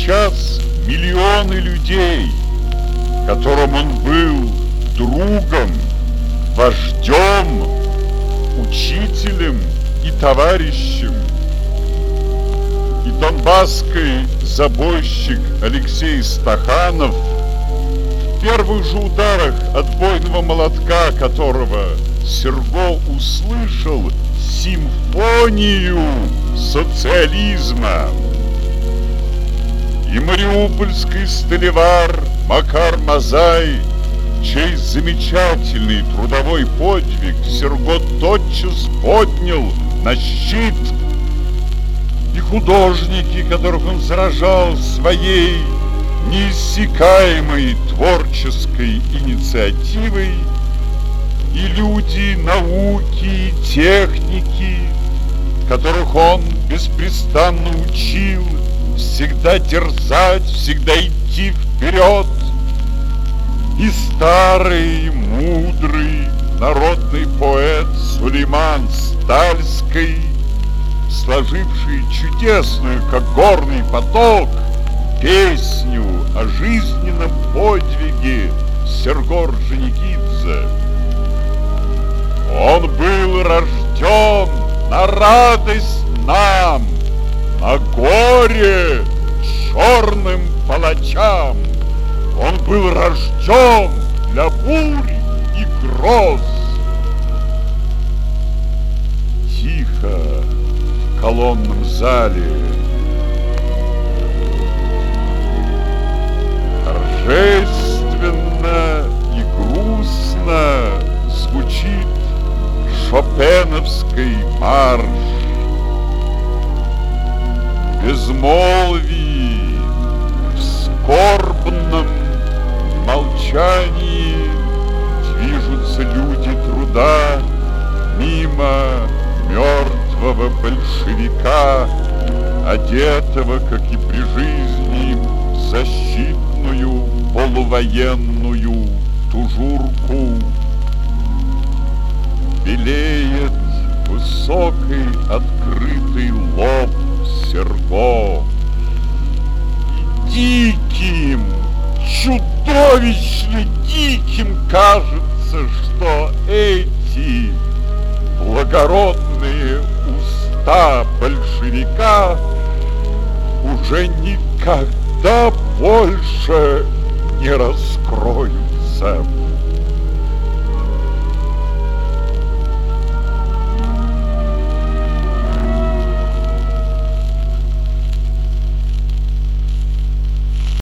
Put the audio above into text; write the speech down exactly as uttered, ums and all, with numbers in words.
сейчас миллионы людей, которым он был другом, вождем, учителем и товарищем. И донбасский забойщик Алексей Стаханов, в первых же ударах отбойного молотка которого Серго услышал симфонию социализма, и мариупольский столевар Макар Мазай, чей замечательный трудовой подвиг Серго тотчас поднял на щит, и художники, которых он заражал своей неиссякаемой творческой инициативой, и люди науки и техники, которых он беспрестанно учил всегда дерзать, всегда идти вперед, и старый, мудрый народный поэт Сулейман Стальский, сложивший чудесную, как горный поток, песню о жизненном подвиге Серго Орджоникидзе. Он был рожден на радость нам, на горе черным палачам. Он был рожден для бурь и гроз. Тихо в колонном зале торжественно и грустно звучит шопеновский марш. В безмолвии, в скорбном молчании движутся люди труда мимо мертвого большевика, одетого, как и при жизни, в защитную полувоенную тужурку. Белеет высокий открытый лоб Серго. И диким, чудовищно диким кажется, что эти благородные уста большевика уже никогда больше не раскроются.